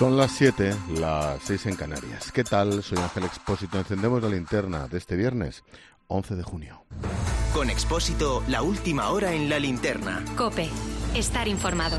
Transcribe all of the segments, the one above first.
Son las 7, las 6 en Canarias. ¿Qué tal? Soy Ángel Expósito. Encendemos la linterna de este viernes, 11 de junio. Con Expósito, la última hora en la linterna. COPE. Estar informado.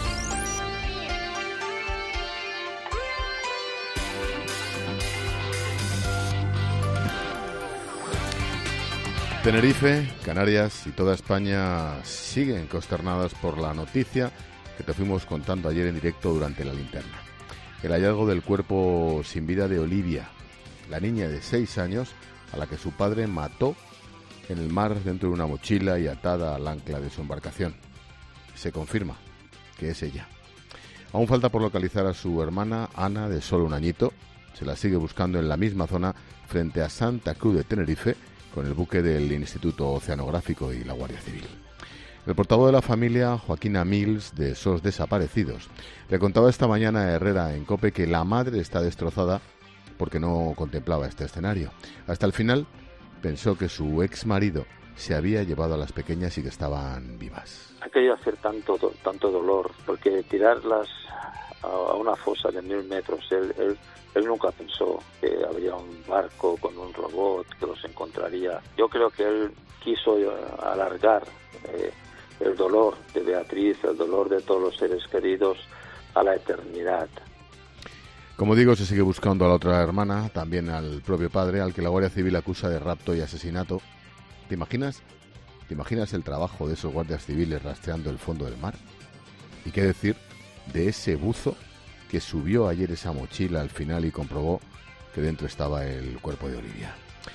Tenerife, Canarias y toda España siguen consternadas por la noticia que te fuimos contando ayer en directo durante la linterna. El hallazgo del cuerpo sin vida de Olivia, la niña de 6 años a la que su padre mató en el mar dentro de una mochila y atada al ancla de su embarcación. Se confirma que es ella. Aún falta por localizar a su hermana Ana, de solo un añito. Se la sigue buscando en la misma zona frente a Santa Cruz de Tenerife, con el buque del Instituto Oceanográfico y la Guardia Civil. El portavoz de la familia, Joaquín Amils, de SOS Desaparecidos, le contaba esta mañana a Herrera en COPE que la madre está destrozada porque no contemplaba este escenario. Hasta el final pensó que su ex marido se había llevado a las pequeñas y que estaban vivas. Ha querido hacer tanto dolor, porque tirarlas a una fosa de 1000 metros, él nunca pensó que habría un barco con un robot que los encontraría. Yo creo que él quiso alargar el dolor de Beatriz, el dolor de todos los seres queridos a la eternidad. Como digo, se sigue buscando a la otra hermana, también al propio padre, al que la Guardia Civil acusa de rapto y asesinato. ¿Te imaginas? ¿Te imaginas el trabajo de esos guardias civiles rastreando el fondo del mar? ¿Y qué decir de ese buzo que subió ayer esa mochila al final y comprobó que dentro estaba el cuerpo de Olivia?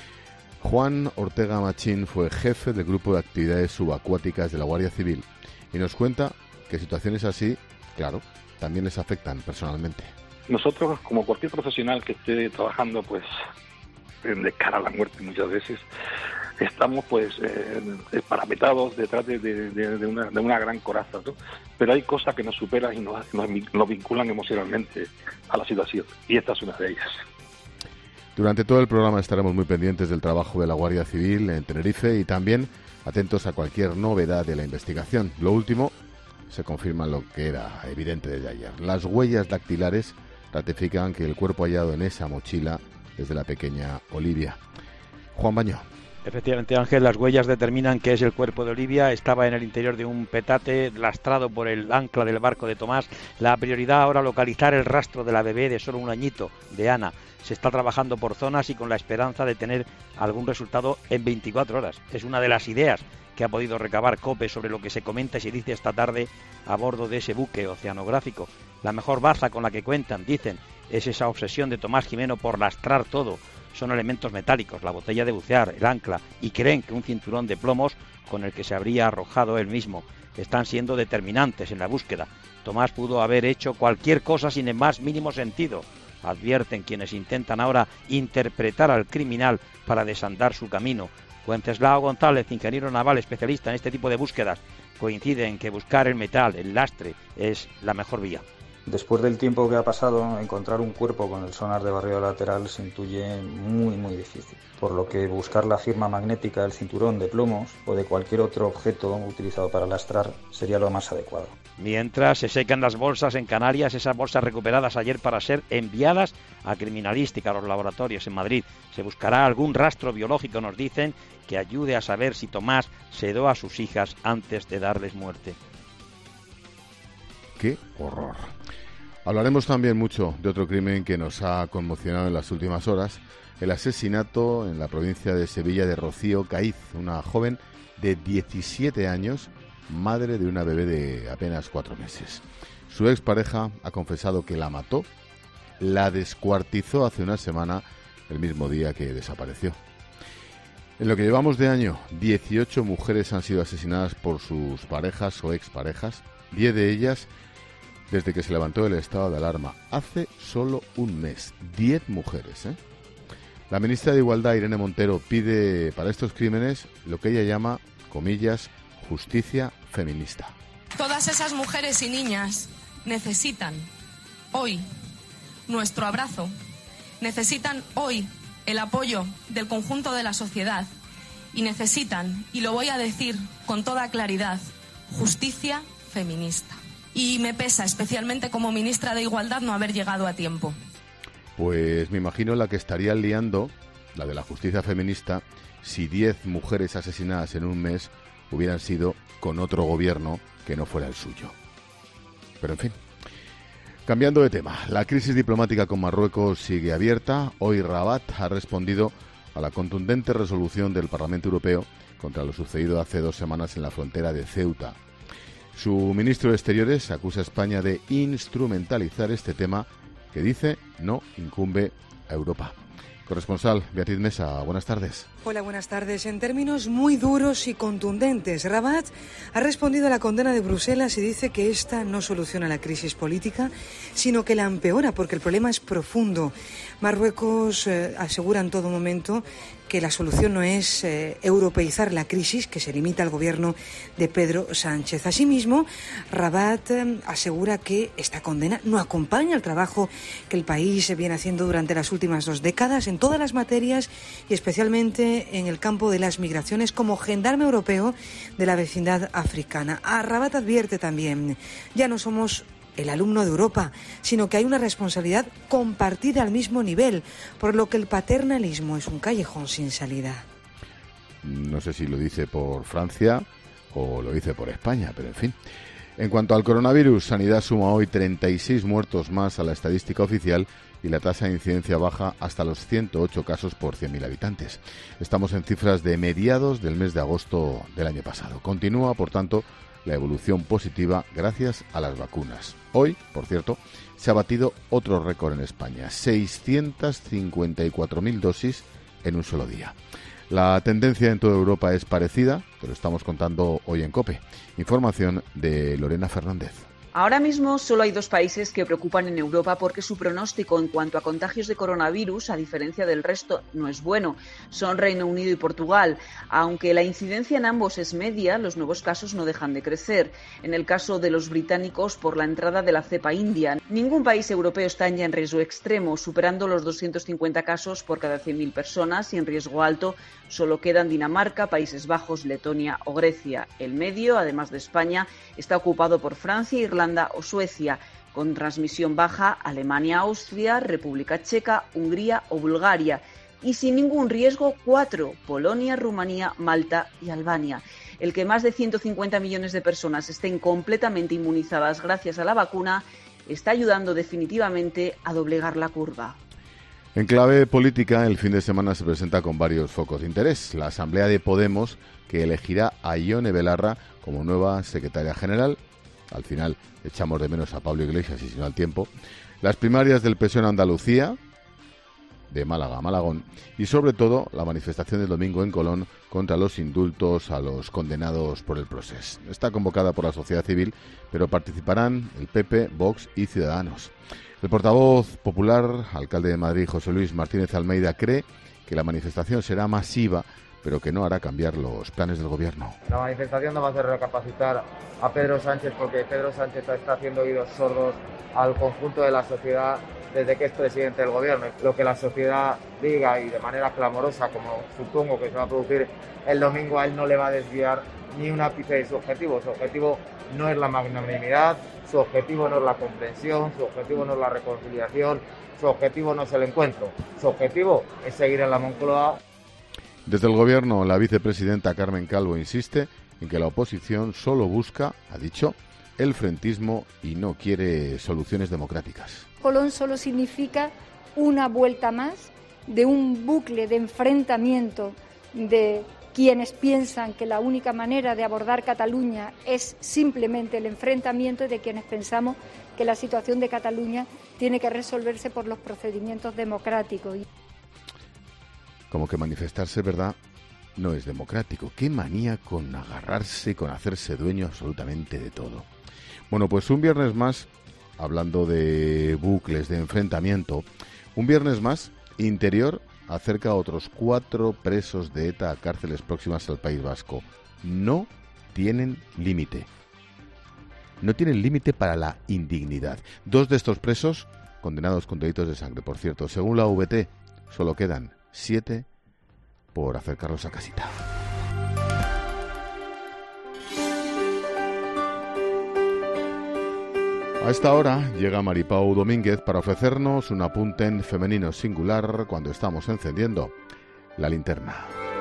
Juan Ortega Machín fue jefe del grupo de actividades subacuáticas de la Guardia Civil y nos cuenta que situaciones así, claro, también les afectan personalmente. Nosotros, como cualquier profesional que esté trabajando pues de cara a la muerte muchas veces, estamos pues parapetados detrás de una gran coraza, ¿no? Pero hay cosas que nos superan y nos vinculan emocionalmente a la situación, y esta es una de ellas. Durante todo el programa estaremos muy pendientes del trabajo de la Guardia Civil en Tenerife y también atentos a cualquier novedad de la investigación. Lo último, se confirma lo que era evidente desde ayer. Las huellas dactilares ratifican que el cuerpo hallado en esa mochila es de la pequeña Olivia. Juan Baño. Efectivamente, Ángel, las huellas determinan que es el cuerpo de Olivia. Estaba en el interior de un petate lastrado por el ancla del barco de Tomás. La prioridad ahora localizar el rastro de la bebé de solo un añito, de Ana. Se está trabajando por zonas y con la esperanza de tener algún resultado en 24 horas. Es una de las ideas que ha podido recabar COPE sobre lo que se comenta y se dice esta tarde a bordo de ese buque oceanográfico. La mejor baza con la que cuentan, dicen, es esa obsesión de Tomás Jimeno por lastrar todo. Son elementos metálicos, la botella de bucear, el ancla, y creen que un cinturón de plomos con el que se habría arrojado él mismo. Están siendo determinantes en la búsqueda. Tomás pudo haber hecho cualquier cosa sin el más mínimo sentido. Advierten quienes intentan ahora interpretar al criminal para desandar su camino. Wenceslao González, ingeniero naval especialista en este tipo de búsquedas, coincide en que buscar el metal, el lastre, es la mejor vía. Después del tiempo que ha pasado, encontrar un cuerpo con el sonar de barrido lateral se intuye muy difícil, por lo que buscar la firma magnética del cinturón de plomos o de cualquier otro objeto utilizado para lastrar sería lo más adecuado. Mientras se secan las bolsas en Canarias, esas bolsas recuperadas ayer para ser enviadas a criminalística, a los laboratorios en Madrid. Se buscará algún rastro biológico, nos dicen, que ayude a saber si Tomás sedó a sus hijas antes de darles muerte. ¡Qué horror! Hablaremos también mucho de otro crimen que nos ha conmocionado en las últimas horas, el asesinato en la provincia de Sevilla de Rocío Caíz, una joven de 17 años, madre de una bebé de apenas 4 meses. Su expareja ha confesado que la mató, la descuartizó hace una semana, el mismo día que desapareció. En lo que llevamos de año, 18 mujeres han sido asesinadas por sus parejas o exparejas, 10 de ellas desde que se levantó el estado de alarma, hace solo un mes. 10 mujeres, ¿eh? La ministra de Igualdad, Irene Montero, pide para estos crímenes lo que ella llama, comillas, justicia feminista. Todas esas mujeres y niñas necesitan hoy nuestro abrazo, necesitan hoy el apoyo del conjunto de la sociedad y necesitan, y lo voy a decir con toda claridad, justicia feminista. y me pesa, especialmente como ministra de Igualdad, no haber llegado a tiempo. Pues me imagino la que estaría liando, la de la justicia feminista, si 10 mujeres asesinadas en un mes hubieran sido con otro gobierno que no fuera el suyo. Pero en fin, cambiando de tema, la crisis diplomática con Marruecos sigue abierta. Hoy Rabat ha respondido a la contundente resolución del Parlamento Europeo contra lo sucedido hace 2 semanas en la frontera de Ceuta. Su ministro de Exteriores acusa a España de instrumentalizar este tema que dice no incumbe a Europa. Corresponsal Beatriz Mesa, buenas tardes. Hola, buenas tardes. En términos muy duros y contundentes, Rabat ha respondido a la condena de Bruselas y dice que esta no soluciona la crisis política, sino que la empeora porque el problema es profundo. Marruecos asegura en todo momento que la solución no es europeizar la crisis, que se limita al gobierno de Pedro Sánchez. Asimismo, Rabat asegura que esta condena no acompaña el trabajo que el país viene haciendo durante las últimas 2 décadas en todas las materias y especialmente en el campo de las migraciones como gendarme europeo de la vecindad africana. Rabat advierte también, ya no somos el alumno de Europa, sino que hay una responsabilidad compartida al mismo nivel, por lo que el paternalismo es un callejón sin salida. No sé si lo dice por Francia o lo dice por España, pero en fin. En cuanto al coronavirus, Sanidad suma hoy 36 muertos más a la estadística oficial y la tasa de incidencia baja hasta los 108 casos por 100.000 habitantes. Estamos en cifras de mediados del mes de agosto del año pasado. Continúa, por tanto, la evolución positiva gracias a las vacunas. Hoy, por cierto, se ha batido otro récord en España, 654.000 dosis en un solo día. La tendencia en toda Europa es parecida, te lo estamos contando hoy en COPE. Información de Lorena Fernández. Ahora mismo solo hay 2 países que preocupan en Europa porque su pronóstico en cuanto a contagios de coronavirus, a diferencia del resto, no es bueno. Son Reino Unido y Portugal. Aunque la incidencia en ambos es media, los nuevos casos no dejan de crecer. En el caso de los británicos, por la entrada de la cepa india. Ningún país europeo está ya en riesgo extremo, superando los 250 casos por cada 100.000 personas, y en riesgo alto solo quedan Dinamarca, Países Bajos, Letonia o Grecia. El medio, además de España, está ocupado por Francia, Irlanda o Suecia. Con transmisión baja, Alemania, Austria, República Checa, Hungría o Bulgaria. Y sin ningún riesgo, 4, Polonia, Rumanía, Malta y Albania. El que más de 150 millones de personas estén completamente inmunizadas gracias a la vacuna está ayudando definitivamente a doblegar la curva. En clave política, el fin de semana se presenta con varios focos de interés. La Asamblea de Podemos, que elegirá a Ione Belarra como nueva secretaria general. Al final echamos de menos a Pablo Iglesias y si no al tiempo. Las primarias del PSOE en Andalucía, de Málaga a Malagón. Y sobre todo la manifestación del domingo en Colón contra los indultos a los condenados por el Procés. Está convocada por la sociedad civil, pero participarán el PP, Vox y Ciudadanos. El portavoz popular, alcalde de Madrid, José Luis Martínez Almeida, cree que la manifestación será masiva, pero que no hará cambiar los planes del gobierno. La manifestación no va a hacer recapacitar a Pedro Sánchez, porque Pedro Sánchez está haciendo oídos sordos al conjunto de la sociedad desde que es presidente del gobierno. Lo que la sociedad diga y de manera clamorosa, como supongo que se va a producir el domingo, a él no le va a desviar ni un ápice de su objetivo. Su objetivo no es la magnanimidad, su objetivo no es la comprensión, su objetivo no es la reconciliación, su objetivo no es el encuentro. Su objetivo es seguir en la Moncloa. Desde el gobierno, la vicepresidenta Carmen Calvo insiste en que la oposición solo busca, ha dicho, el frentismo y no quiere soluciones democráticas. Colón solo significa una vuelta más de un bucle de enfrentamiento de quienes piensan que la única manera de abordar Cataluña es simplemente el enfrentamiento y de quienes pensamos que la situación de Cataluña tiene que resolverse por los procedimientos democráticos. Como que manifestarse, ¿verdad?, no es democrático. Qué manía con agarrarse, con hacerse dueño absolutamente de todo. Bueno, pues un viernes más, hablando de bucles de enfrentamiento, un viernes más, Interior acerca a otros 4 presos de ETA a cárceles próximas al País Vasco. No tienen límite. No tienen límite para la indignidad. 2 de estos presos condenados con delitos de sangre. Por cierto, según la VT, solo quedan 7 por acercarlos a casita. A esta hora llega Maripau Domínguez para ofrecernos un apunte en femenino singular cuando estamos encendiendo la linterna.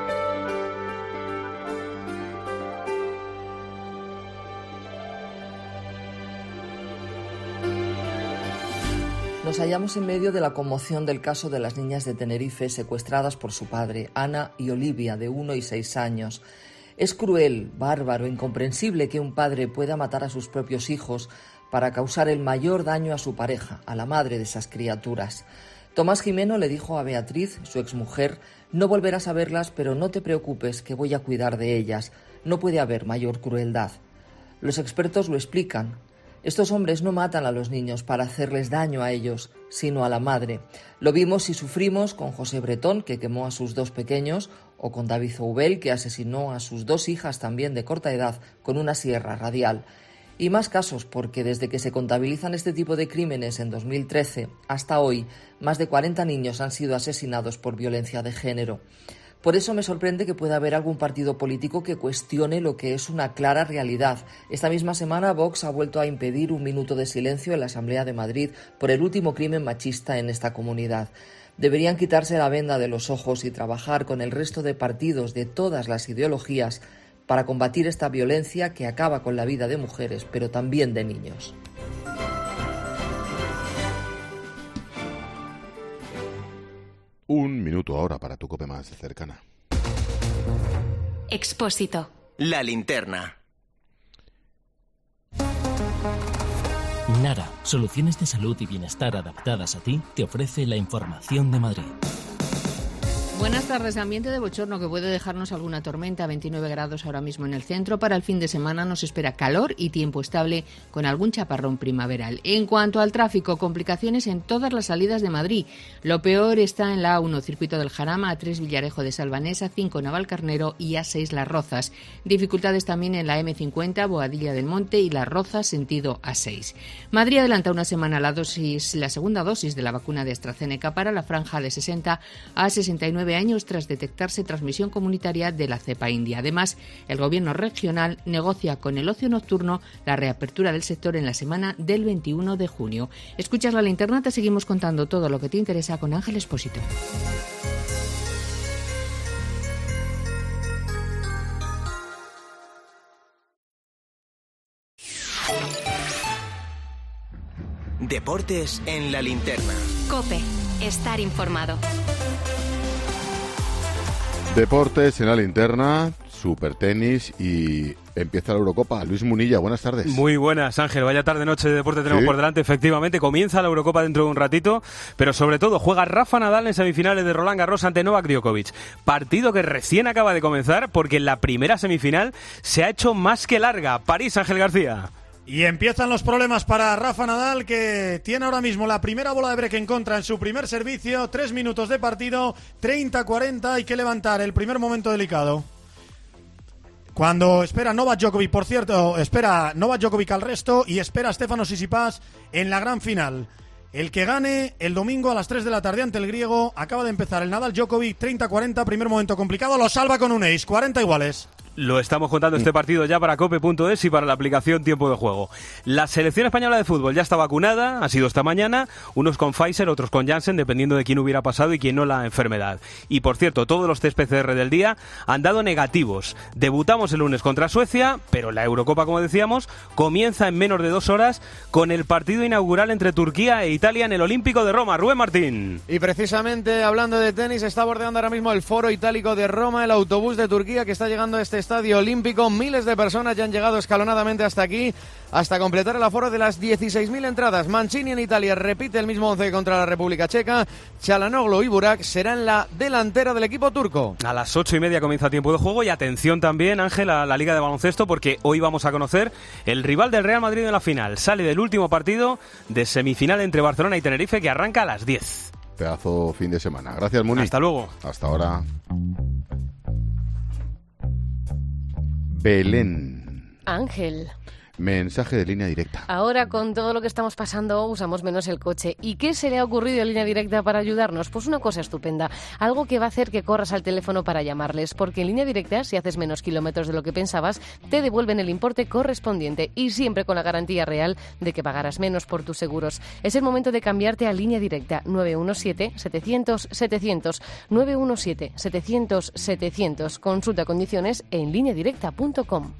Nos hallamos en medio de la conmoción del caso de las niñas de Tenerife secuestradas por su padre, Ana y Olivia, de 1 y 6 años. Es cruel, bárbaro, incomprensible que un padre pueda matar a sus propios hijos para causar el mayor daño a su pareja, a la madre de esas criaturas. Tomás Jimeno le dijo a Beatriz, su exmujer: no volverás a verlas, pero no te preocupes, que voy a cuidar de ellas. No puede haber mayor crueldad. Los expertos lo explican. Estos hombres no matan a los niños para hacerles daño a ellos, sino a la madre. Lo vimos y sufrimos con José Bretón, que quemó a sus 2 pequeños, o con David Zoubel, que asesinó a sus 2 hijas también de corta edad con una sierra radial. Y más casos, porque desde que se contabilizan este tipo de crímenes en 2013 hasta hoy, más de 40 niños han sido asesinados por violencia de género. Por eso me sorprende que pueda haber algún partido político que cuestione lo que es una clara realidad. Esta misma semana Vox ha vuelto a impedir un minuto de silencio en la Asamblea de Madrid por el último crimen machista en esta comunidad. Deberían quitarse la venda de los ojos y trabajar con el resto de partidos de todas las ideologías para combatir esta violencia que acaba con la vida de mujeres, pero también de niños. Un minuto ahora para tu COPE más cercana. Expósito. La linterna. Nara, soluciones de salud y bienestar adaptadas a ti, te ofrece la información de Madrid. Buenas tardes. Ambiente de bochorno que puede dejarnos alguna tormenta. 29 grados ahora mismo en el centro. Para el fin de semana nos espera calor y tiempo estable con algún chaparrón primaveral. En cuanto al tráfico, complicaciones en todas las salidas de Madrid. Lo peor está en la A1, Circuito del Jarama, A3 Villarejo de Salvanés, A5 Navalcarnero y A6 Las Rozas. Dificultades también en la M50, Boadilla del Monte y Las Rozas, sentido A6. Madrid adelanta una semana la segunda dosis de la vacuna de AstraZeneca para la franja de 60 a 69 años tras detectarse transmisión comunitaria de la cepa india. Además, el gobierno regional negocia con el ocio nocturno la reapertura del sector en la semana del 21 de junio. Escuchas la linterna, te seguimos contando todo lo que te interesa con Ángel Expósito. Deportes en la linterna. COPE. Estar informado. Deportes en la linterna, supertenis y empieza la Eurocopa. Luis Munilla, buenas tardes. Muy buenas, Ángel. Vaya tarde-noche de deporte tenemos por delante. Efectivamente, comienza la Eurocopa dentro de un ratito, pero sobre todo juega Rafa Nadal en semifinales de Roland Garros ante Novak Djokovic. Partido que recién acaba de comenzar porque en la primera semifinal se ha hecho más que larga. París, Ángel García. Y empiezan los problemas para Rafa Nadal, que tiene ahora mismo la primera bola de break en contra en su primer servicio. 3 minutos de partido, 30-40, hay que levantar el primer momento delicado. Cuando espera Novak Djokovic, por cierto, espera Novak Djokovic al resto y espera Stefanos Tsitsipas en la gran final. El que gane el domingo a las 3 de la tarde ante el griego. Acaba de empezar el Nadal Djokovic, 30-40, primer momento complicado, lo salva con un ace, 40 iguales. Lo estamos contando este partido ya para cope.es y para la aplicación Tiempo de Juego. La selección española de fútbol ya está vacunada, ha sido esta mañana, unos con Pfizer, otros con Janssen, dependiendo de quién hubiera pasado y quién no la enfermedad. Y por cierto, todos los test PCR del día han dado negativos. Debutamos el lunes contra Suecia, pero la Eurocopa, como decíamos, comienza en menos de 2 horas con el partido inaugural entre Turquía e Italia en el Olímpico de Roma. Rubén Martín. Y precisamente hablando de tenis, está bordeando ahora mismo el Foro Itálico de Roma, el autobús de Turquía que está llegando a este estadio olímpico. Miles de personas ya han llegado escalonadamente hasta aquí, hasta completar el aforo de las 16.000 entradas. Mancini en Italia repite el mismo 11 contra la República Checa. Çalhanoğlu y Burak serán la delantera del equipo turco. A las 8:30 comienza Tiempo de Juego y atención también, Ángel, a la Liga de Baloncesto, porque hoy vamos a conocer el rival del Real Madrid en la final. Sale del último partido de semifinal entre Barcelona y Tenerife, que arranca a las 10. Pedazo fin de semana. Gracias, Muni. Hasta luego. Hasta ahora. Belén. Ángel. Mensaje de Línea Directa. Ahora, con todo lo que estamos pasando, usamos menos el coche. ¿Y qué se le ha ocurrido a Línea Directa para ayudarnos? Pues una cosa estupenda. Algo que va a hacer que corras al teléfono para llamarles. Porque en Línea Directa, si haces menos kilómetros de lo que pensabas, te devuelven el importe correspondiente. Y siempre con la garantía real de que pagarás menos por tus seguros. Es el momento de cambiarte a Línea Directa. 917-700-700. 917-700-700. Consulta condiciones en lineadirecta.com.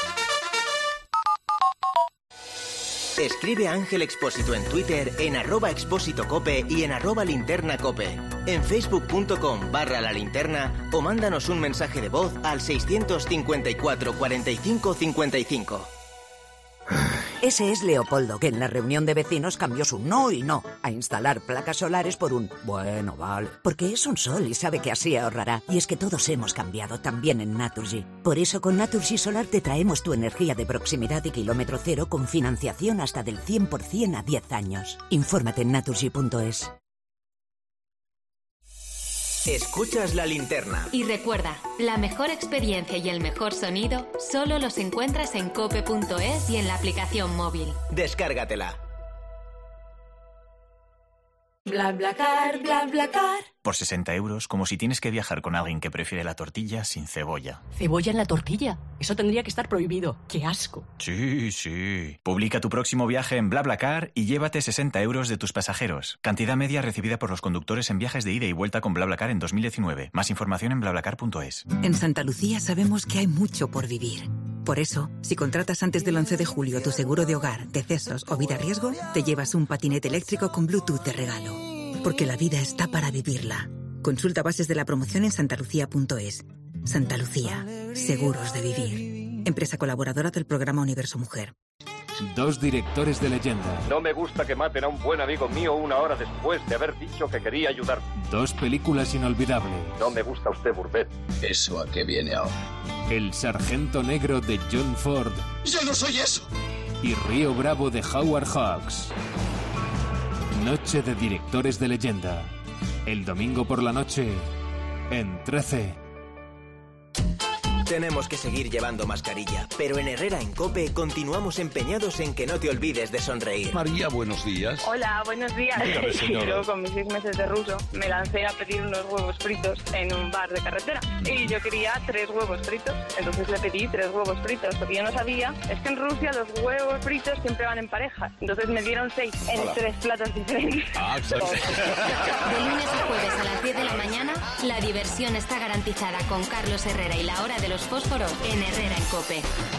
Escribe a Ángel Expósito en Twitter, en @expósitocope y en @linternacope. En facebook.com/la linterna o mándanos un mensaje de voz al 654 45 55. Ese es Leopoldo, que en la reunión de vecinos cambió su no y no a instalar placas solares por un bueno, vale. Porque es un sol y sabe que así ahorrará. Y es que todos hemos cambiado, también en Naturgy. Por eso con Naturgy Solar te traemos tu energía de proximidad y kilómetro cero con financiación hasta del 100% a 10 años. Infórmate en naturgy.es. Escuchas La Linterna. Y recuerda, la mejor experiencia y el mejor sonido solo los encuentras en cope.es y en la aplicación móvil. Descárgatela. BlaBlaCar, BlaBlaCar. Por 60 euros, como si tienes que viajar con alguien que prefiere la tortilla sin cebolla. ¿Cebolla en la tortilla? Eso tendría que estar prohibido. ¡Qué asco! Sí. Publica tu próximo viaje en BlaBlaCar y llévate 60 euros de tus pasajeros. Cantidad media recibida por los conductores en viajes de ida y vuelta con BlaBlaCar en 2019. Más información en BlaBlaCar.es. En Santa Lucía sabemos que hay mucho por vivir. Por eso, si contratas antes del 11 de julio tu seguro de hogar, decesos o vida riesgo, te llevas un patinete eléctrico con Bluetooth de regalo. Porque la vida está para vivirla. Consulta bases de la promoción en santalucía.es. Santa Lucía, seguros de vivir. Empresa colaboradora del programa Universo Mujer. Dos directores de leyenda. No me gusta que maten a un buen amigo mío una hora después de haber dicho que quería ayudar. Dos películas inolvidables. No me gusta usted, Bourbet. ¿Eso a qué viene ahora? El Sargento Negro de John Ford. ¡Yo no soy eso! Y Río Bravo de Howard Hawks. Noche de directores de leyenda. El domingo por la noche, en 13. Tenemos que seguir llevando mascarilla, pero en Herrera en COPE continuamos empeñados en que no te olvides de sonreír. María, buenos días. Hola, buenos días. Dígame, señora. Yo con mis 6 meses de ruso me lancé a pedir unos huevos fritos en un bar de carretera y yo quería 3 huevos fritos, entonces le pedí 3 huevos fritos, porque yo no sabía, es que en Rusia los huevos fritos siempre van en pareja, entonces me dieron 6 en 3 platos diferentes. De lunes a jueves a las 10 de la mañana, la diversión está garantizada con Carlos Herrera y la hora de los fósforos en Herrera en COPE.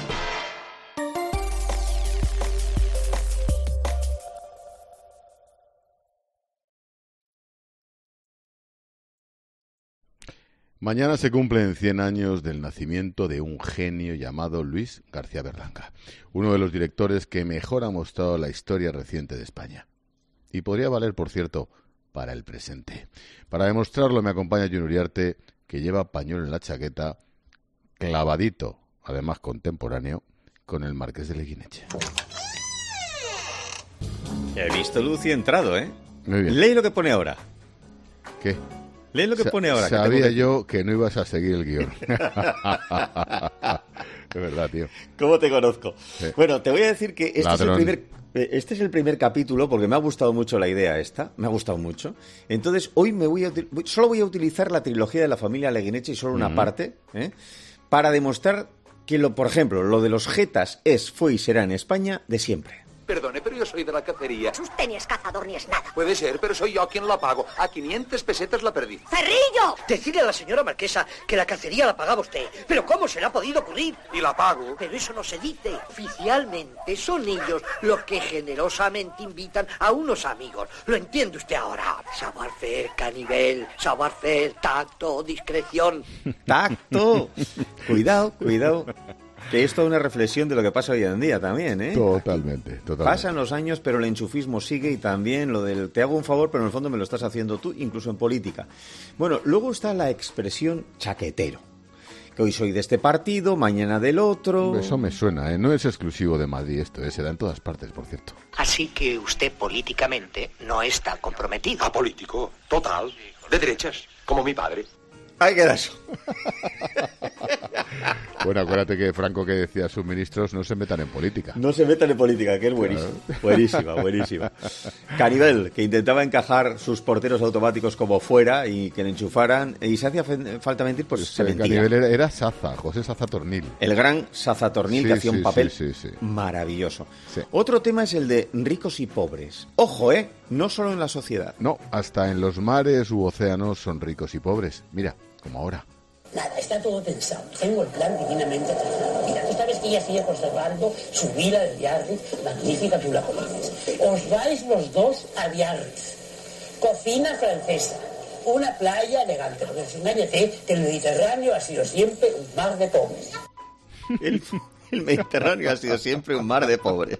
Mañana se cumplen 100 años del nacimiento de un genio llamado Luis García Berlanga, uno de los directores que mejor ha mostrado la historia reciente de España. Y podría valer, por cierto, para el presente. Para demostrarlo me acompaña Jun Uriarte, que lleva pañuelo en la chaqueta, clavadito, además contemporáneo, con el Marqués de Leguineche. He visto luz y he entrado, ¿eh? Muy bien. Lee lo que pone ahora. ¿Qué? Lee lo que pone ahora. Sabía yo que no ibas a seguir el guión. De verdad, tío. ¿Cómo te conozco? Sí. Bueno, te voy a decir que Ladrón. Este es el primer capítulo porque me ha gustado mucho la idea esta. Me ha gustado mucho. Entonces, hoy solo voy a utilizar la trilogía de la familia Leguineche y solo una parte, para demostrar que, por ejemplo, lo de los jetas fue y será en España de siempre. Perdone, pero yo soy de la cacería. Usted ni es cazador ni es nada. Puede ser, pero soy yo quien la pago. A 500 pesetas la perdí. ¡Cerrillo! Decirle a la señora marquesa que la cacería la pagaba usted. ¿Pero cómo se le ha podido ocurrir? Y la pago. Pero eso no se dice. Oficialmente son ellos los que generosamente invitan a unos amigos. ¿Lo entiende usted ahora? Savoir-faire, canivel, savoir-faire, tacto, discreción. ¡Tacto! Cuidado. Que es toda una reflexión de lo que pasa hoy en día también, ¿eh? Totalmente. Pasan los años, pero el enchufismo sigue y también lo del te hago un favor, pero en el fondo me lo estás haciendo tú, incluso en política. Bueno, luego está la expresión chaquetero. Que hoy soy de este partido, mañana del otro... Eso me suena, ¿eh? No es exclusivo de Madrid esto, se da en todas partes, por cierto. Así que usted políticamente no está comprometido. Apolítico, total, de derechas, como mi padre. Ahí queda eso. Bueno, acuérdate que Franco, que decía a sus ministros, no se metan en política. No se metan en política, que es buenísimo. Buenísima. Canivel, que intentaba encajar sus porteros automáticos como fuera y que le enchufaran, y se hacía falta mentir, pues se mentía. Canivel era Saza, José Saza Tornil. El gran Saza Tornil, que hacía un papel maravilloso. Sí. Otro tema es el de ricos y pobres. Ojo, no solo en la sociedad. No, hasta en los mares u océanos son ricos y pobres. Mira, como ahora. Nada, está todo pensado. Tengo el plan divinamente trazado. Mira, tú sabes que ella sigue conservando su vila de Biarritz, magnífica, tú la conoces. Os vais los dos a Biarritz. Cocina francesa, una playa elegante. Porque engáñate que el Mediterráneo ha sido siempre un mar de pobres. El Mediterráneo ha sido siempre un mar de pobres.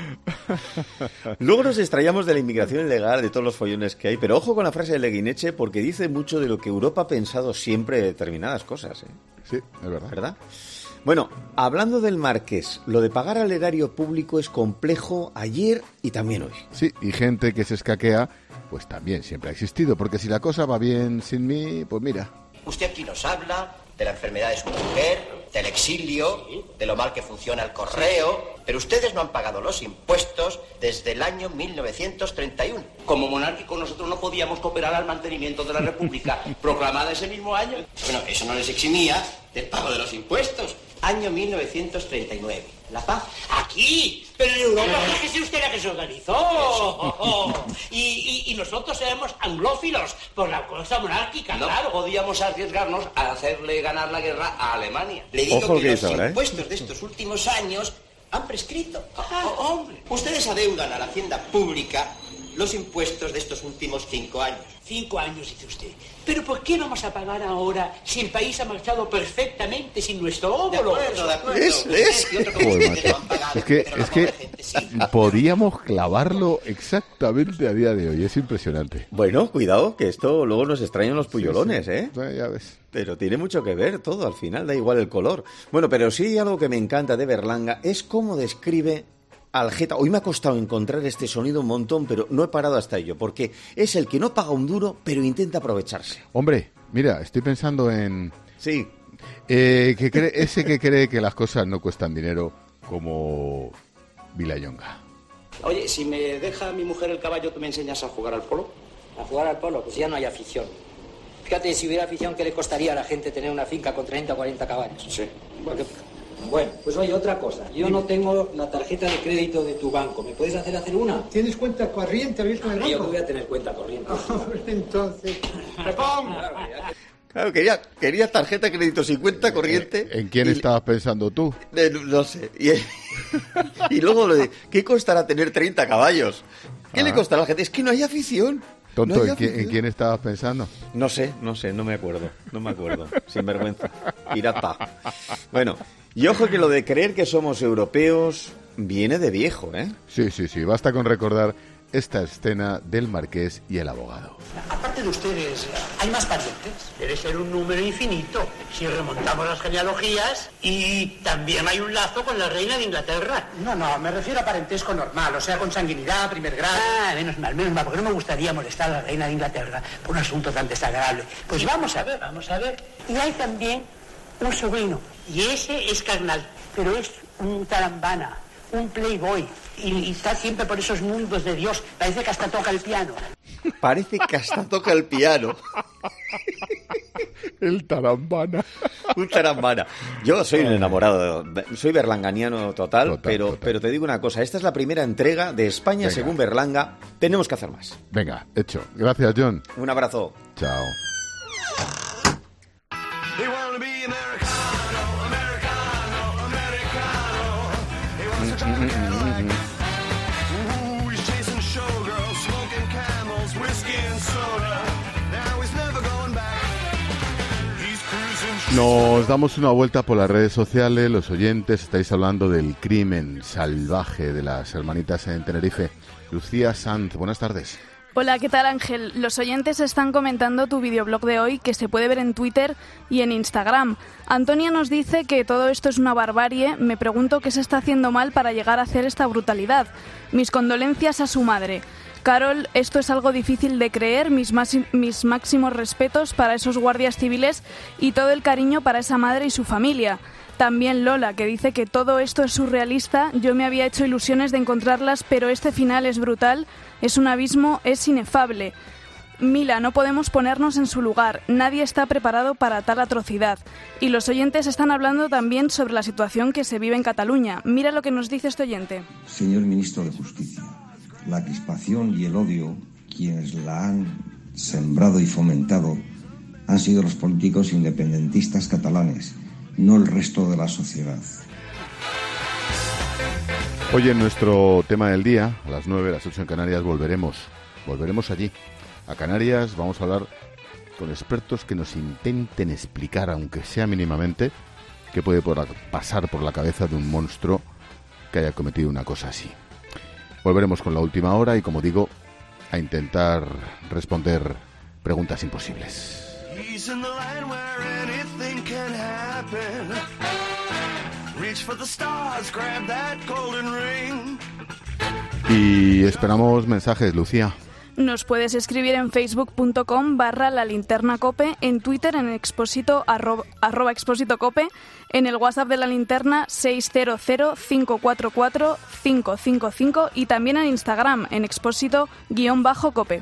Luego nos extrañamos de la inmigración ilegal, de todos los follones que hay, pero ojo con la frase de Leguineche, porque dice mucho de lo que Europa ha pensado siempre de determinadas cosas. Sí, es verdad. Bueno, hablando del Marqués, lo de pagar al erario público es complejo ayer y también hoy. Sí, y gente que se escaquea, pues también siempre ha existido, porque si la cosa va bien sin mí, pues mira. Usted aquí nos habla de la enfermedad de su mujer, del exilio, de lo mal que funciona el correo, pero ustedes no han pagado los impuestos desde el año 1931. Como monárquicos nosotros no podíamos cooperar al mantenimiento de la República proclamada ese mismo año. Bueno, eso no les eximía del pago de los impuestos. Año 1939. La paz. ¡Aquí! Pero en Europa, fíjese usted la que se organizó. Y nosotros éramos anglófilos por la cosa monárquica, claro. Podíamos arriesgarnos a hacerle ganar la guerra a Alemania. Le digo que los impuestos de estos últimos años han prescrito. Hombre, ustedes adeudan a la hacienda pública los impuestos de estos últimos 5 años. 5 años, dice usted. ¿Pero por qué vamos a pagar ahora si el país ha marchado perfectamente sin nuestro óvulo? De acuerdo. Es que podíamos clavarlo exactamente a día de hoy. Es impresionante. Bueno, cuidado, que esto luego nos extrañan los puyolones, sí. Ya ves. Pero tiene mucho que ver todo, al final da igual el color. Bueno, pero sí algo que me encanta de Berlanga es cómo describe al Geta. Hoy me ha costado encontrar este sonido un montón, pero no he parado hasta ello, porque es el que no paga un duro, pero intenta aprovecharse. Hombre, mira, estoy pensando en... Sí. Ese que cree que las cosas no cuestan dinero, como Villayonga. Oye, si me deja mi mujer el caballo, ¿tú me enseñas a jugar al polo? ¿A jugar al polo? Pues ya no hay afición. Fíjate, si hubiera afición, ¿qué le costaría a la gente tener una finca con 30 o 40 caballos? Sí. Bueno, pues oye, otra cosa. Yo no tengo la tarjeta de crédito de tu banco. ¿Me puedes hacer una? ¿Tienes cuenta corriente abierta en el banco? Yo voy a tener cuenta corriente. Entonces... Claro, quería tarjeta de crédito sin cuenta corriente. ¿En quién estabas pensando tú? No sé. Y luego lo de, ¿qué costará tener 30 caballos? ¿Qué le costará a la gente? Es que no hay afición. Tonto, ¿en quién estabas pensando? No sé, no me acuerdo. Sin vergüenza. Pirata. Bueno, y ojo que lo de creer que somos europeos viene de viejo, ¿eh? Sí. Basta con recordar esta escena del Marqués y el abogado. Aparte de ustedes, ¿hay más parientes? Debe ser un número infinito, si remontamos las genealogías, y también hay un lazo con la reina de Inglaterra. No, me refiero a parentesco normal, o sea, con sanguinidad, primer grado. Menos mal, porque no me gustaría molestar a la reina de Inglaterra por un asunto tan desagradable. Pues vamos a ver. Y hay también un sobrino, y ese es carnal, pero es un tarambana, un playboy, y está siempre por esos mundos de Dios. Parece que hasta toca el piano. El tarambana. Un tarambana. Yo soy un enamorado, soy berlanganiano total, pero te digo una cosa, esta es la primera entrega de España según Berlanga. Tenemos que hacer más. Venga, hecho. Gracias, John. Un abrazo. Chao. Nos damos una vuelta por las redes sociales. Los oyentes estáis hablando del crimen salvaje de las hermanitas en Tenerife. Lucía Sanz, buenas tardes. Hola, ¿qué tal, Ángel? Los oyentes están comentando tu videoblog de hoy, que se puede ver en Twitter y en Instagram. Antonia nos dice que todo esto es una barbarie. Me pregunto qué se está haciendo mal para llegar a hacer esta brutalidad. Mis condolencias a su madre. Carol, esto es algo difícil de creer. Mis máximos respetos para esos guardias civiles y todo el cariño para esa madre y su familia. También Lola, que dice que todo esto es surrealista. Yo me había hecho ilusiones de encontrarlas, pero este final es brutal, es un abismo, es inefable. Mila, no podemos ponernos en su lugar. Nadie está preparado para tal atrocidad. Y los oyentes están hablando también sobre la situación que se vive en Cataluña. Mira lo que nos dice este oyente. Señor Ministro de Justicia, la crispación y el odio, quienes la han sembrado y fomentado, han sido los políticos independentistas catalanes, no el resto de la sociedad. Hoy en nuestro tema del día, a las 9, las 8 en Canarias, volveremos allí. A Canarias vamos a hablar con expertos que nos intenten explicar, aunque sea mínimamente, qué puede pasar por la cabeza de un monstruo que haya cometido una cosa así. Volveremos con la última hora y, como digo, a intentar responder preguntas imposibles. Y esperamos mensajes, Lucía. Nos puedes escribir en facebook.com/lalinternacope, en Twitter en expósito @expósitocope, en el WhatsApp de La Linterna 600-544-555 y también en Instagram en expósito_cope.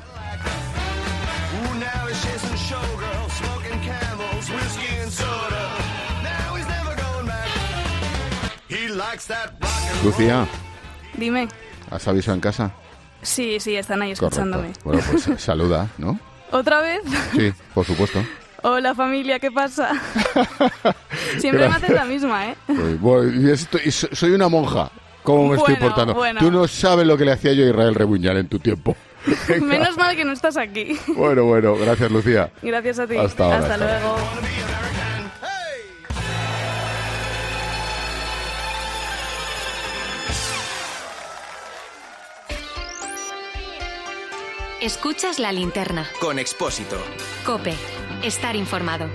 Lucía. Dime. ¿Has avisado en casa? Sí, están ahí escuchándome. Bueno, pues saluda, ¿no? ¿Otra vez? Sí, por supuesto. Hola, familia, ¿qué pasa? Siempre me haces la misma, ¿eh? Soy una monja. ¿Cómo me estoy portando? Bueno. Tú no sabes lo que le hacía yo a Israel Rebuñal en tu tiempo. Menos mal que no estás aquí. Bueno, gracias, Lucía. Gracias a ti. Hasta ahora. Hasta luego. Escuchas La Linterna. Con Expósito. COPE. Estar informado.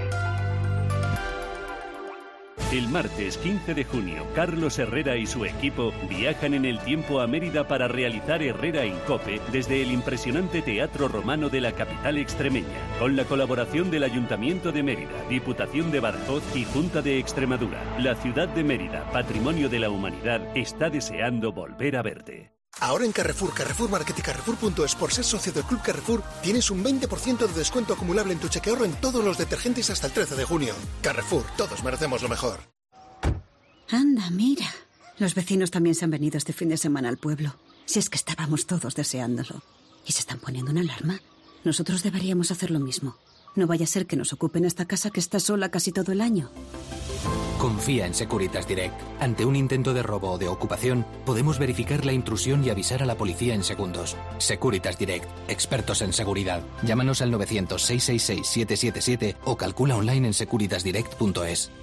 El martes 15 de junio, Carlos Herrera y su equipo viajan en el tiempo a Mérida para realizar Herrera en COPE desde el impresionante Teatro Romano de la capital extremeña, con la colaboración del Ayuntamiento de Mérida, Diputación de Badajoz y Junta de Extremadura. La ciudad de Mérida, patrimonio de la humanidad, está deseando volver a verte. Ahora en Carrefour, Carrefour Market y Carrefour.es, por ser socio del Club Carrefour, tienes un 20% de descuento acumulable en tu cheque ahorro en todos los detergentes hasta el 13 de junio. Carrefour, todos merecemos lo mejor. Anda, mira. Los vecinos también se han venido este fin de semana al pueblo. Si es que estábamos todos deseándolo. ¿Y se están poniendo una alarma? Nosotros deberíamos hacer lo mismo. No vaya a ser que nos ocupen esta casa que está sola casi todo el año. Confía en Securitas Direct. Ante un intento de robo o de ocupación, podemos verificar la intrusión y avisar a la policía en segundos. Securitas Direct. Expertos en seguridad. Llámanos al 900-666-777 o calcula online en securitasdirect.es.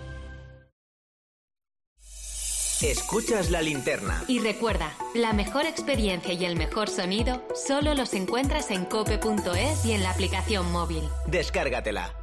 Escuchas La Linterna. Y recuerda, la mejor experiencia y el mejor sonido solo los encuentras en cope.es y en la aplicación móvil. Descárgatela.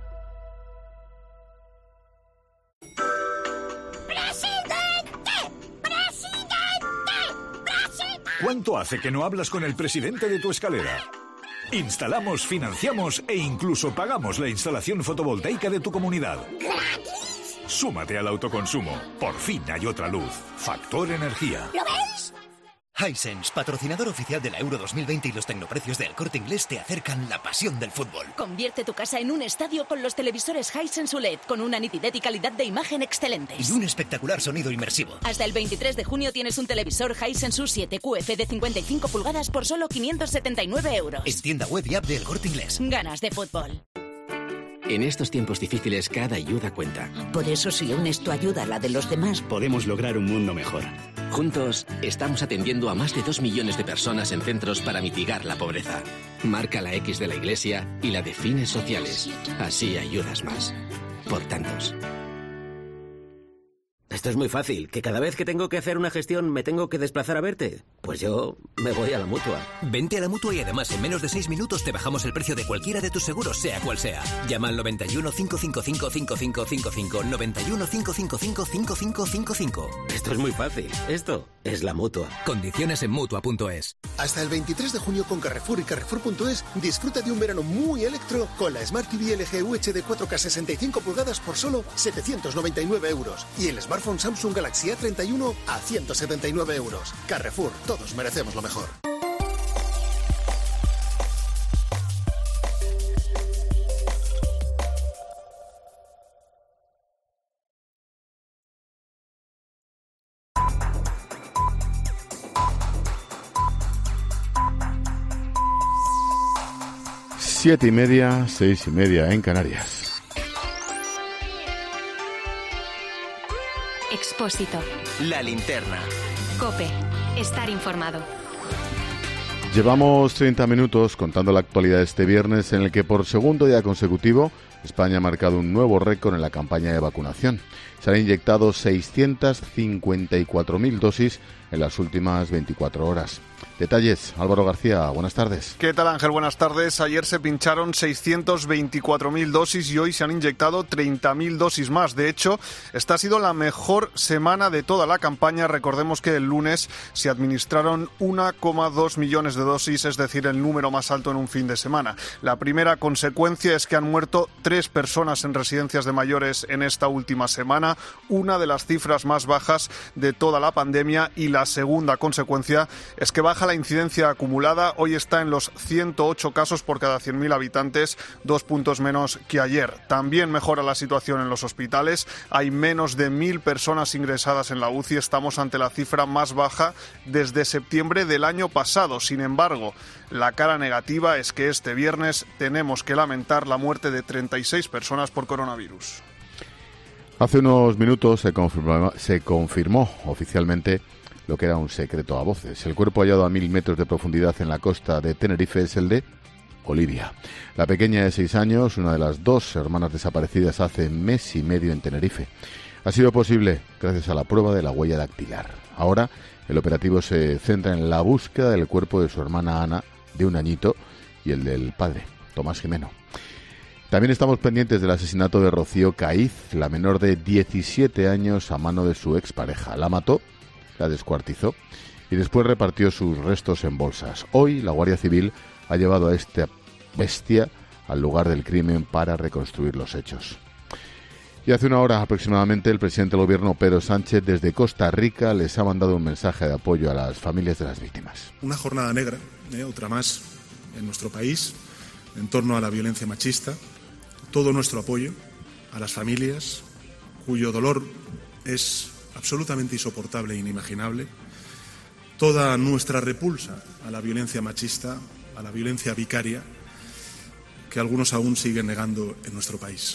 ¿Cuánto hace que no hablas con el presidente de tu escalera? Instalamos, financiamos e incluso pagamos la instalación fotovoltaica de tu comunidad. ¡Gratis! Súmate al autoconsumo. Por fin hay otra luz. Factor Energía. ¿Lo veis? Hisense, patrocinador oficial de la Euro 2020 y los tecnoprecios de El Corte Inglés te acercan la pasión del fútbol. Convierte tu casa en un estadio con los televisores Hisense OLED, con una nitidez y calidad de imagen excelentes. Y un espectacular sonido inmersivo. Hasta el 23 de junio tienes un televisor Hisense U7 QF de 55 pulgadas por solo 579 euros. En tienda web y app de El Corte Inglés. Ganas de fútbol. En estos tiempos difíciles, cada ayuda cuenta. Por eso, si unes tu ayuda a la de los demás, podemos lograr un mundo mejor. Juntos, estamos atendiendo a más de 2 millones de personas en centros para mitigar la pobreza. Marca la X de la Iglesia y la de fines sociales. Así ayudas más. Por tantos. Esto es muy fácil, que cada vez que tengo que hacer una gestión me tengo que desplazar a verte. Pues yo me voy a la Mutua. Vente a la Mutua y además en menos de 6 minutos te bajamos el precio de cualquiera de tus seguros, sea cual sea. Llama al 91 555 5555, 91 555 5555. Esto es muy fácil. Esto es la Mutua. Condiciones en Mutua.es. Hasta el 23 de junio con Carrefour y Carrefour.es disfruta de un verano muy electro con la Smart TV LG UHD 4K 65 pulgadas por solo 799 euros y el smartphone Samsung Galaxy A31 a 179 euros. Carrefour, todos merecemos lo mejor. Siete y media, 6:30 en Canarias. Expósito. La linterna. COPE. Estar informado. Llevamos 30 minutos contando la actualidad de este viernes en el que por segundo día consecutivo España ha marcado un nuevo récord en la campaña de vacunación. Se han inyectado 654.000 dosis en las últimas 24 horas. Detalles, Álvaro García, buenas tardes. ¿Qué tal, Ángel? Buenas tardes. Ayer se pincharon 624.000 dosis y hoy se han inyectado 30.000 dosis más. De hecho, esta ha sido la mejor semana de toda la campaña. Recordemos que el lunes se administraron 1,2 millones de dosis, es decir, el número más alto en un fin de semana. La primera consecuencia es que han muerto 3 personas en residencias de mayores en esta última semana, una de las cifras más bajas de toda la pandemia, y la segunda consecuencia es que baja la incidencia acumulada. Hoy está en los 108 casos por cada 100.000 habitantes, 2 puntos menos que ayer. También mejora la situación en los hospitales. Hay menos de 1.000 personas ingresadas en la UCI. Estamos ante la cifra más baja desde septiembre del año pasado. Sin embargo, la cara negativa es que este viernes tenemos que lamentar la muerte de 36 personas por coronavirus. Hace unos minutos se confirmó oficialmente lo que era un secreto a voces. El cuerpo hallado a 1.000 metros de profundidad en la costa de Tenerife es el de Olivia. La pequeña de 6 años, una de las 2 hermanas desaparecidas hace mes y medio en Tenerife. Ha sido posible gracias a la prueba de la huella dactilar. Ahora el operativo se centra en la búsqueda del cuerpo de su hermana Ana, de 1 añito, y el del padre, Tomás Jimeno. También estamos pendientes del asesinato de Rocío Caiz, la menor de 17 años, a mano de su expareja. La mató, la descuartizó y después repartió sus restos en bolsas. Hoy la Guardia Civil ha llevado a esta bestia al lugar del crimen para reconstruir los hechos. Y hace una hora aproximadamente el presidente del gobierno, Pedro Sánchez, desde Costa Rica les ha mandado un mensaje de apoyo a las familias de las víctimas. Una jornada negra, otra más en nuestro país, en torno a la violencia machista. Todo nuestro apoyo a las familias cuyo dolor es absolutamente insoportable e inimaginable. Toda nuestra repulsa a la violencia machista, a la violencia vicaria, que algunos aún siguen negando en nuestro país.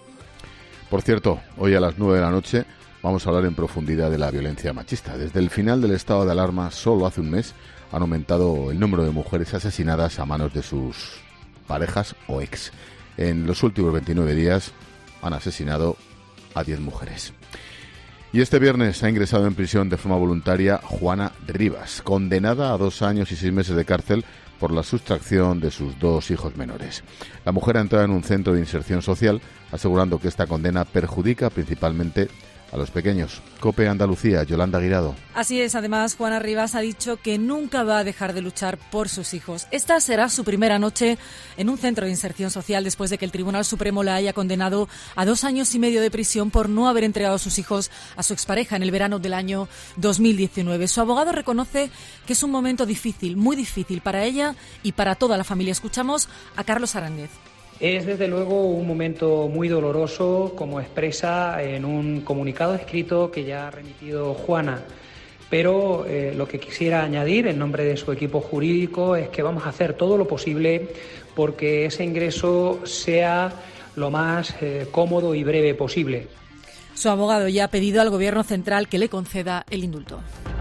Por cierto, hoy a las 9 de la noche vamos a hablar en profundidad de la violencia machista. Desde el final del estado de alarma, solo hace un mes, han aumentado el número de mujeres asesinadas a manos de sus parejas o ex. En los últimos 29 días han asesinado a 10 mujeres. Y este viernes ha ingresado en prisión de forma voluntaria Juana Rivas, condenada a 2 años y 6 meses de cárcel por la sustracción de sus 2 hijos menores. La mujer ha entrado en un centro de inserción social, asegurando que esta condena perjudica principalmente a los pequeños. COPE Andalucía, Yolanda Guirado. Así es, además, Juana Rivas ha dicho que nunca va a dejar de luchar por sus hijos. Esta será su primera noche en un centro de inserción social después de que el Tribunal Supremo la haya condenado a 2 años y medio de prisión por no haber entregado a sus hijos a su expareja en el verano del año 2019. Su abogado reconoce que es un momento difícil, muy difícil para ella y para toda la familia. Escuchamos a Carlos Aránguez. Es desde luego un momento muy doloroso, como expresa en un comunicado escrito que ya ha remitido Juana. Pero lo que quisiera añadir en nombre de su equipo jurídico es que vamos a hacer todo lo posible porque ese ingreso sea lo más cómodo y breve posible. Su abogado ya ha pedido al Gobierno central que le conceda el indulto.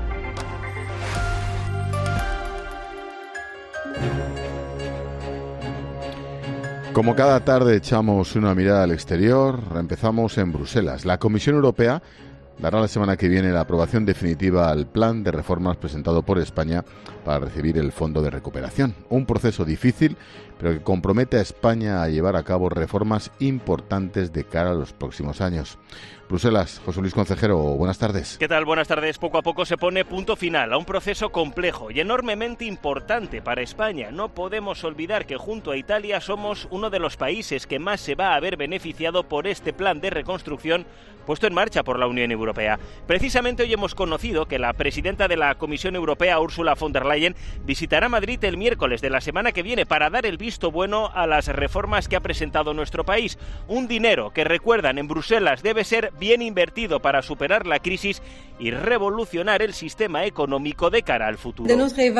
Como cada tarde echamos una mirada al exterior, empezamos en Bruselas. La Comisión Europea dará la semana que viene la aprobación definitiva al plan de reformas presentado por España para recibir el Fondo de Recuperación. Un proceso difícil, pero que compromete a España a llevar a cabo reformas importantes de cara a los próximos años. Bruselas, José Luis Concejero, buenas tardes. ¿Qué tal? Buenas tardes. Poco a poco se pone punto final a un proceso complejo y enormemente importante para España. No podemos olvidar que junto a Italia somos uno de los países que más se va a haber beneficiado por este plan de reconstrucción puesto en marcha por la Unión Europea. Precisamente hoy hemos conocido que la presidenta de la Comisión Europea, Ursula von der Leyen, visitará Madrid el miércoles de la semana que viene para dar el visto bueno a las reformas que ha presentado nuestro país. Un dinero que, recuerdan, en Bruselas debe ser bien invertido para superar la crisis y revolucionar el sistema económico de cara al futuro.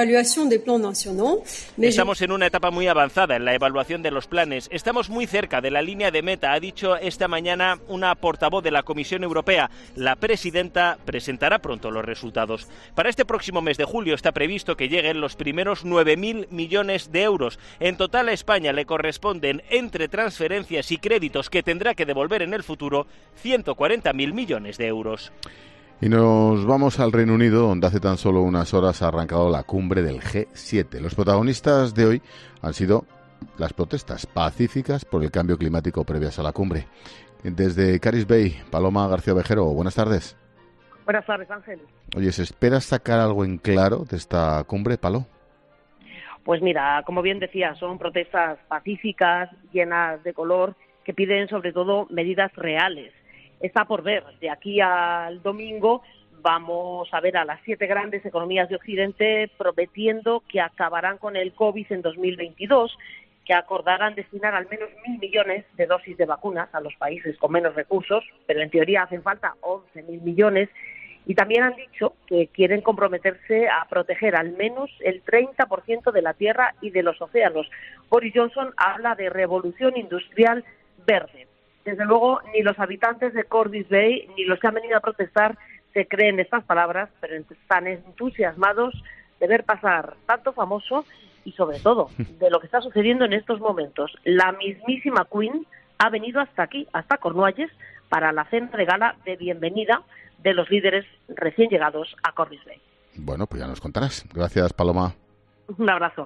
Estamos en una etapa muy avanzada en la evaluación de los planes. Estamos muy cerca de la línea de meta, ha dicho esta mañana una portavoz de la Comisión Europea. La presidenta presentará pronto los resultados. Para este próximo mes de julio está previsto que lleguen los primeros 9.000 millones de euros. En total a España le corresponden, entre transferencias y créditos que tendrá que devolver en el futuro, 140.000 millones de euros. Y nos vamos al Reino Unido, donde hace tan solo unas horas ha arrancado la cumbre del G7. Los protagonistas de hoy han sido las protestas pacíficas por el cambio climático previas a la cumbre. Desde Caris Bay, Paloma García Vejero, buenas tardes. Buenas tardes, Ángel. Oye, ¿se espera sacar algo en claro de esta cumbre, Palo? Pues mira, como bien decía, son protestas pacíficas, llenas de color, que piden sobre todo medidas reales. Está por ver. De aquí al domingo vamos a ver a las 7 grandes economías de Occidente prometiendo que acabarán con el COVID en 2022, que acordarán destinar al menos 1.000 millones de dosis de vacunas a los países con menos recursos, pero en teoría hacen falta 11.000 millones, y también han dicho que quieren comprometerse a proteger al menos el 30% de la tierra y de los océanos. Boris Johnson habla de revolución industrial verde. Desde luego, ni los habitantes de Cardiff Bay ni los que han venido a protestar se creen estas palabras, pero están entusiasmados de ver pasar tanto famoso y, sobre todo, de lo que está sucediendo en estos momentos. La mismísima Queen ha venido hasta aquí, hasta Cornualles, para la cena de gala de bienvenida de los líderes recién llegados a Cardiff Bay. Bueno, pues ya nos contarás. Gracias, Paloma. Un abrazo.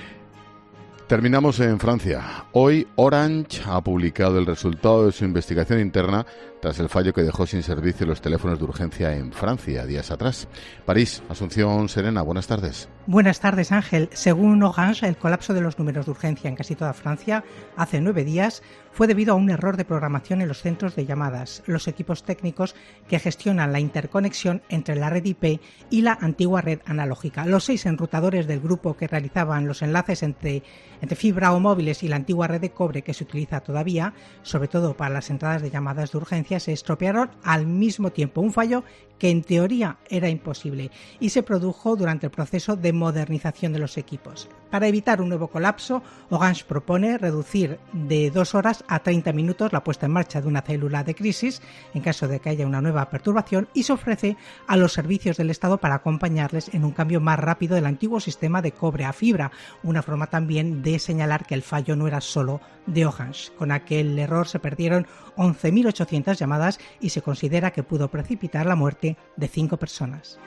Terminamos en Francia. Hoy Orange ha publicado el resultado de su investigación interna tras el fallo que dejó sin servicio los teléfonos de urgencia en Francia días atrás. París, Asunción Serena, buenas tardes. Buenas tardes, Ángel. Según Orange, el colapso de los números de urgencia en casi toda Francia hace 9 días fue debido a un error de programación en los centros de llamadas, los equipos técnicos que gestionan la interconexión entre la red IP y la antigua red analógica. Los 6 enrutadores del grupo que realizaban los enlaces entre fibra o móviles y la antigua red de cobre que se utiliza todavía, sobre todo para las entradas de llamadas de urgencia, se estropearon al mismo tiempo, un fallo que en teoría era imposible y se produjo durante el proceso de modernización de los equipos. Para evitar un nuevo colapso, Orange propone reducir de 2 horas a 30 minutos la puesta en marcha de una célula de crisis en caso de que haya una nueva perturbación, y se ofrece a los servicios del Estado para acompañarles en un cambio más rápido del antiguo sistema de cobre a fibra, una forma también de señalar que el fallo no era solo de Orange. Con aquel error se perdieron 11.800 llamadas y se considera que pudo precipitar la muerte de 5 personas.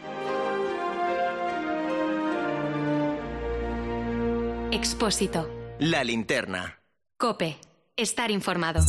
Expósito. La linterna. COPE. Estar informado.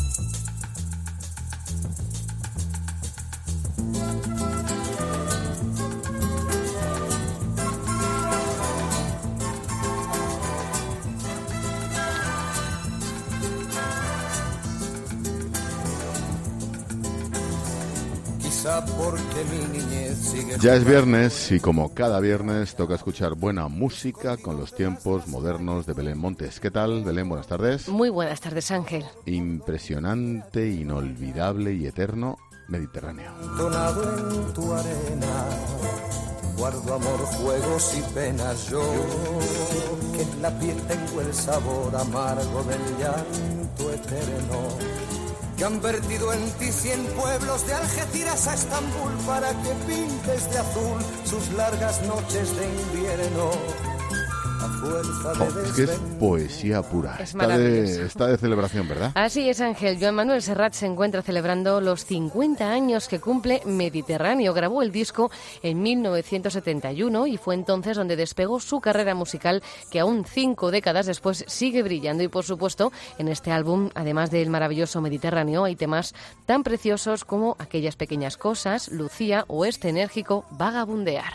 Ya es viernes y como cada viernes toca escuchar buena música con los tiempos modernos de Belén Montes. ¿Qué tal, Belén? Buenas tardes. Muy buenas tardes, Ángel. Impresionante, inolvidable y eterno Mediterráneo. Entonado en tu arena, guardo amor, juegos y penas yo, que en la piel tengo el sabor amargo del llanto eterno. Que han vertido en ti 100 pueblos de Algeciras a Estambul para que pintes de azul sus largas noches de invierno. Es que es poesía pura. Es maravilloso. Está de celebración, ¿verdad? Así es, Ángel. Joan Manuel Serrat se encuentra celebrando los 50 años que cumple Mediterráneo. Grabó el disco en 1971 y fue entonces donde despegó su carrera musical, que aún 5 décadas después sigue brillando. Y por supuesto, en este álbum, además del maravilloso Mediterráneo, hay temas tan preciosos como Aquellas pequeñas cosas, Lucía o este enérgico Vagabundear.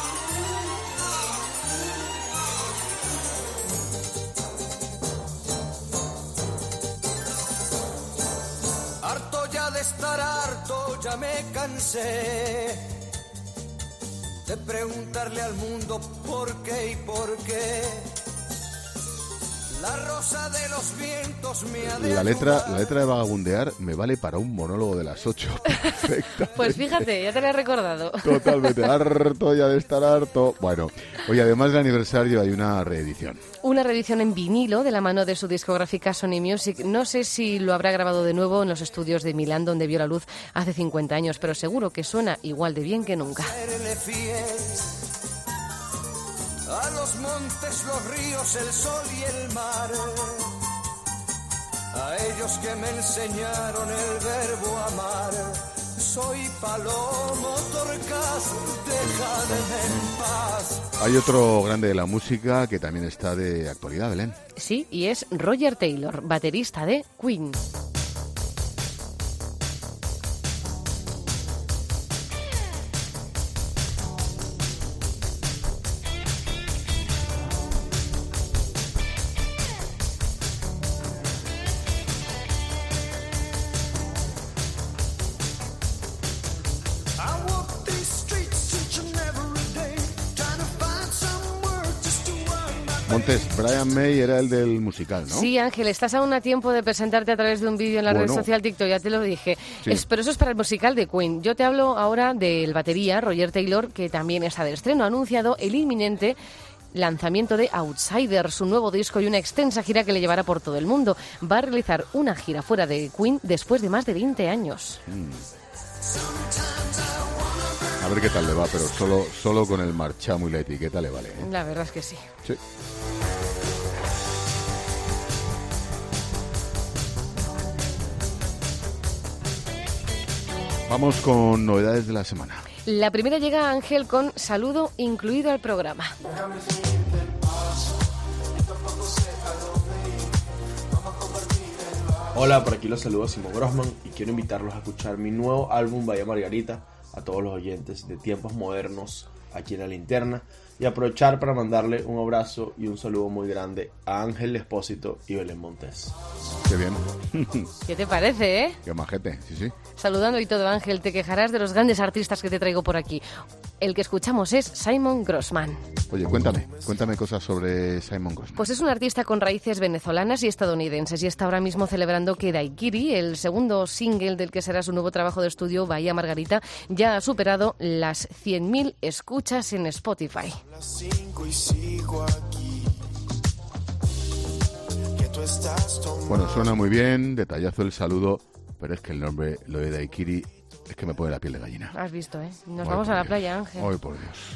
Harto ya de estar harto, ya me cansé de preguntarle al mundo por qué y por qué. La rosa de los vientos me ha de La letra de Vagabundear me vale para un monólogo de las 8. Perfecto. Pues fíjate, ya te lo he recordado. Totalmente, harto ya de estar harto. Bueno, hoy además del aniversario hay una reedición. Una reedición en vinilo de la mano de su discográfica Sony Music. No sé si lo habrá grabado de nuevo en los estudios de Milán, donde vio la luz hace 50 años, pero seguro que suena igual de bien que nunca. A los montes, los ríos, el sol y el mar, a ellos que me enseñaron el verbo amar. Soy Palomo Torcas, déjame en paz. Hay otro grande de la música que también está de actualidad, Belén. Sí, y es Roger Taylor, baterista de Queen. Montes, Brian May era el del musical, ¿no? Sí, Ángel, estás aún a tiempo de presentarte a través de un vídeo en la red social TikTok, ya te lo dije. Sí. Pero eso es para el musical de Queen. Yo te hablo ahora del batería, Roger Taylor, que también está de estreno. Ha anunciado el inminente lanzamiento de Outsider, su nuevo disco y una extensa gira que le llevará por todo el mundo. Va a realizar una gira fuera de Queen después de más de 20 años. A ver qué tal le va, pero solo con el marchamo y la etiqueta le vale, ¿eh? La verdad es que sí. Sí. Vamos con novedades de la semana. La primera llega, Ángel, con saludo incluido al programa. Hola, por aquí los saludos Simón Grossman y quiero invitarlos a escuchar mi nuevo álbum Bahía Margarita, a todos los oyentes de Tiempos Modernos aquí en La Linterna, y aprovechar para mandarle un abrazo y un saludo muy grande a Ángel Espósito y Belén Montes. Qué bien. ¿Qué te parece, eh? Qué majete, sí. Saludando y todo, Ángel, te quejarás de los grandes artistas que te traigo por aquí. El que escuchamos es Simon Grossman. Oye, cuéntame cosas sobre Simon Grossman. Pues es un artista con raíces venezolanas y estadounidenses y está ahora mismo celebrando que Daiquiri, el segundo single del que será su nuevo trabajo de estudio, Bahía Margarita, ya ha superado las 100.000 escuchas en Spotify. Bueno, suena muy bien, detallazo el saludo, pero es que el nombre, lo de Daiquiri, es que me pone la piel de gallina. Has visto, ¿eh? Nos vamos a la playa, Ángel. Ay, por Dios.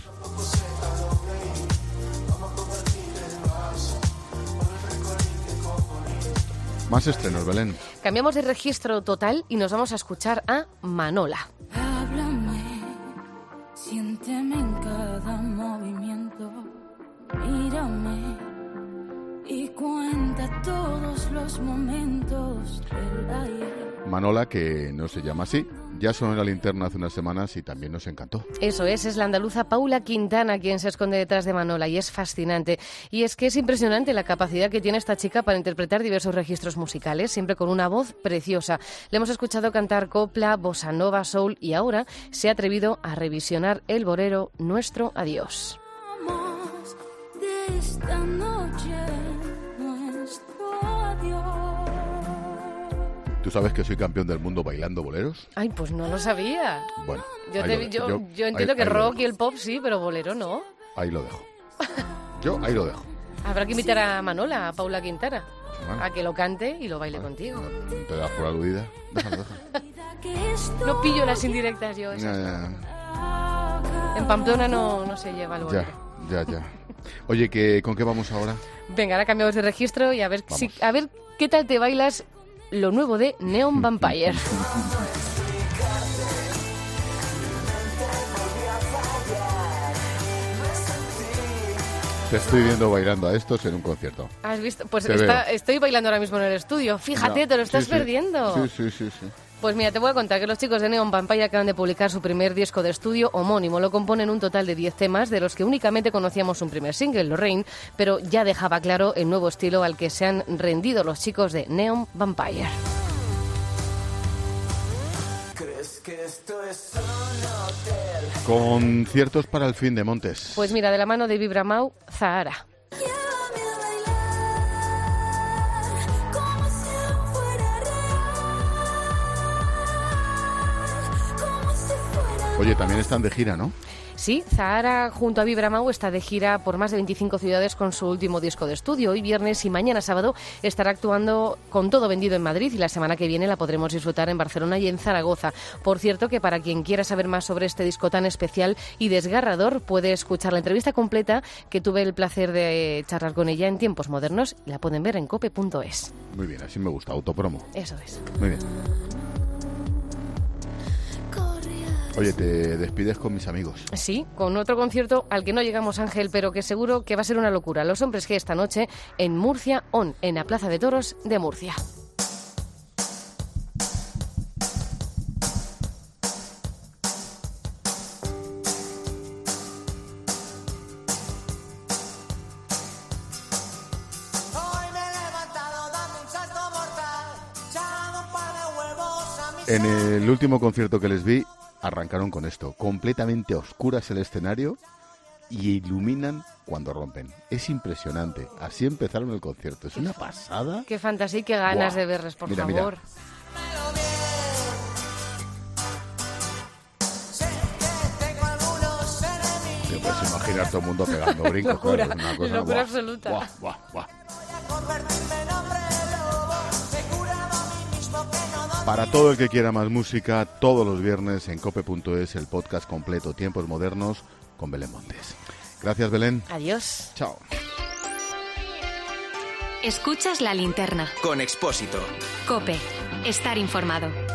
Más estrenos, Belén. Cambiamos de registro total y nos vamos a escuchar a Manola. Háblame, siénteme en cada movimiento, mírame y cuenta todos los momentos del ayer. Manola, que no se llama así, ya sonó en La Linterna hace unas semanas y también nos encantó. Eso es la andaluza Paula Quintana quien se esconde detrás de Manola y es fascinante. Y es que es impresionante la capacidad que tiene esta chica para interpretar diversos registros musicales, siempre con una voz preciosa. Le hemos escuchado cantar copla, bossa nova, soul y ahora se ha atrevido a revisionar el bolero Nuestro Adiós. De esta noche, nuestro adiós. ¿Tú sabes que soy campeón del mundo bailando boleros? Ay, pues no lo sabía. Bueno, Yo entiendo que rock y el pop sí, pero bolero no. Ahí lo dejo. Yo ahí lo dejo. Habrá que invitar a Manola, a Paula Quintana, Bueno. a que lo cante y lo baile contigo. ¿Te das por aludida? Déjalo. No pillo las indirectas yo. Ya. En Pamplona no se lleva el bolero. Ya. Oye, ¿con qué vamos ahora? Venga, ahora cambiamos de registro y a ver qué tal te bailas lo nuevo de Neon Vampire. Te estoy viendo bailando a estos en un concierto. ¿Has visto? Pues estoy bailando ahora mismo en el estudio. Fíjate, te lo estás perdiendo. Sí. Pues mira, te voy a contar que los chicos de Neon Vampire acaban de publicar su primer disco de estudio homónimo. Lo componen un total de 10 temas, de los que únicamente conocíamos un primer single, Lorraine, pero ya dejaba claro el nuevo estilo al que se han rendido los chicos de Neon Vampire. ¿Crees que esto es un hotel? Conciertos para el fin de Montes. Pues mira, de la mano de Vibramau, Zahara. Oye, también están de gira, ¿no? Sí, Zahara junto a Vibramau está de gira por más de 25 ciudades con su último disco de estudio. Hoy viernes y mañana sábado estará actuando con todo vendido en Madrid y la semana que viene la podremos disfrutar en Barcelona y en Zaragoza. Por cierto, que para quien quiera saber más sobre este disco tan especial y desgarrador, puede escuchar la entrevista completa que tuve el placer de charlar con ella en Tiempos Modernos y la pueden ver en cope.es. Muy bien, así me gusta, autopromo. Eso es. Muy bien. Oye, te despides con mis amigos. Sí, con otro concierto al que no llegamos, Ángel, pero que seguro que va a ser una locura. Los Hombres G esta noche en Murcia On, en la Plaza de Toros de Murcia. En el último concierto que les vi, arrancaron con esto, completamente a oscuras el escenario y iluminan cuando rompen. Es impresionante. Así empezaron el concierto. Es una pasada. Qué fantasía y qué ganas de verles, por favor. Mira. Te puedes imaginar todo el mundo pegando brincos. Locura, claro, es una cosa, locura absoluta. Buah. Para todo el que quiera más música, todos los viernes en cope.es, el podcast completo Tiempos Modernos con Belén Montes. Gracias, Belén. Adiós. Chao. Escuchas La Linterna. Con Expósito. Cope. Estar informado.